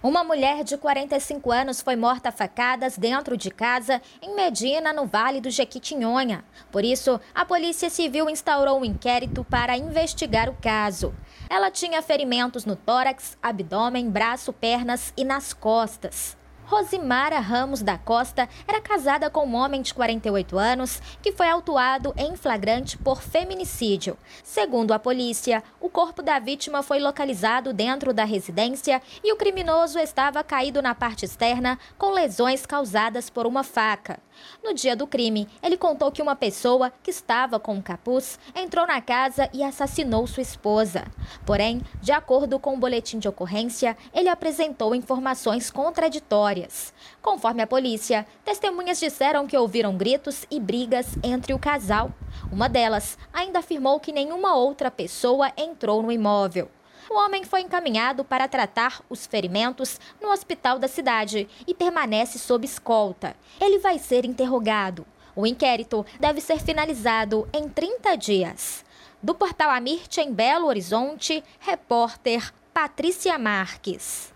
Uma mulher de 45 anos foi morta a facadas dentro de casa em Medina, no Vale do Jequitinhonha. Por isso, a Polícia Civil instaurou um inquérito para investigar o caso. Ela tinha ferimentos no tórax, abdômen, braço, pernas e nas costas. Rosimara Ramos da Costa era casada com um homem de 48 anos que foi autuado em flagrante por feminicídio. Segundo a polícia, o corpo da vítima foi localizado dentro da residência e o criminoso estava caído na parte externa com lesões causadas por uma faca. No dia do crime, ele contou que uma pessoa que estava com um capuz entrou na casa e assassinou sua esposa. Porém, de acordo com o boletim de ocorrência, ele apresentou informações contraditórias. Conforme a polícia, testemunhas disseram que ouviram gritos e brigas entre o casal. Uma delas ainda afirmou que nenhuma outra pessoa entrou no imóvel. O homem foi encaminhado para tratar os ferimentos no hospital da cidade e permanece sob escolta. Ele vai ser interrogado. O inquérito deve ser finalizado em 30 dias. Do portal Amirte, em Belo Horizonte, repórter Patrícia Marques.